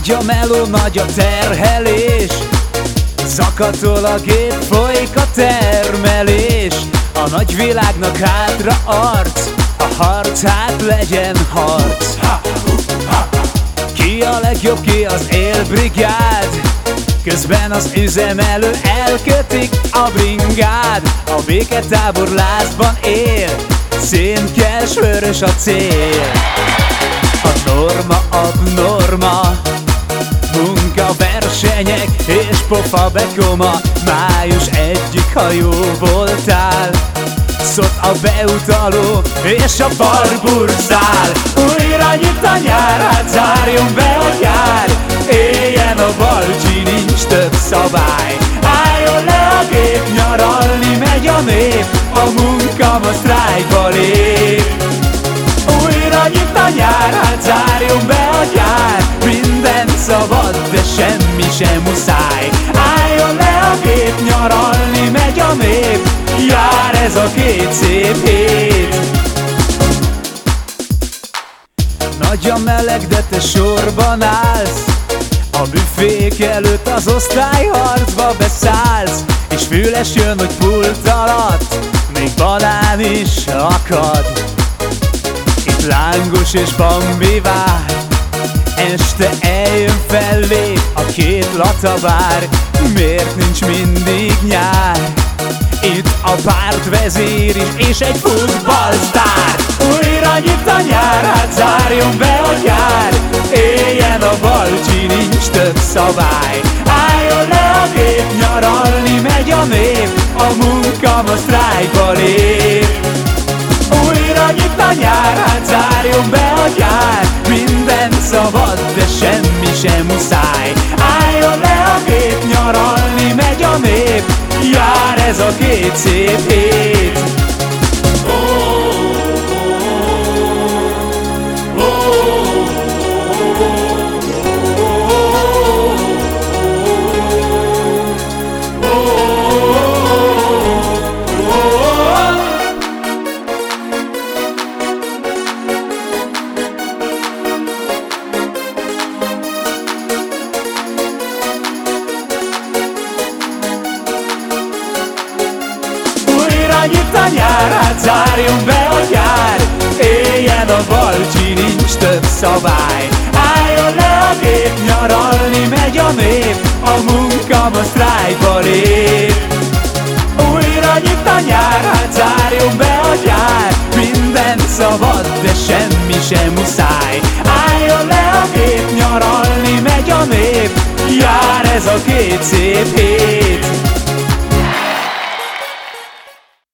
Nagy a meló, nagy a terhelés, zakatol a gép, folyik a termelés. A nagyvilágnak hátra arc, a harc hát legyen harc. Ki a legjobb, ki az élbrigád? Közben az üzemelő elkötik a bringád. A béketábor lázban él, szénkes vörös a cél. A norma abnorma, munkaversenyek és pofa bekoma. Május egyik hajó voltál, szott a beutaló és a barburszál. Újra nyit a nyár, hát zárjon be a gyár, éljen a balcsi, nincs több szabály. Álljon le a gép, nyaralni megy a nép, a munka ma sztrájkba lép. Újra nyit a nyár, hát zárjon be a gyár, minden szabad, de semmi sem muszáj. Álljon le a gép, nyaralni megy a nép, jár ez a két szép hét. Nagy a meleg, de te sorban állsz, a büfék előtt az osztályharcba beszállsz. És füles jön, hogy pult alatt még banán is akad. Itt lángos és Bambi vár, este eljön fellép a két latabár. Miért nincs mindig nyár? Itt a pártvezér is és egy futballsztár. Újra nyit a nyár, hát zárjon be a gyár, éljen a balcsi, nincs több szabály. Álljon le a gép, nyaralni megy a nép, a munka ma sztrájkba lép. Újra nyit a nyár, hát zárjon be a gyár, minden szabad, de semmi sem muszáj. Álljon le a gép, nyaralni megy a nép, jár ez a két szép hét. Nyit a nyár, hát zárjon be a gyár, éljen a balcsi, nincs több szabály. Álljon le a gép, nyaralni megy a nép, a munka ma sztrájkba lép. Újra nyit a nyár, hát zárjon be a gyár, minden szabad, de semmi sem muszáj. Álljon le a gép, nyaralni megy a nép, jár ez a két szép hét.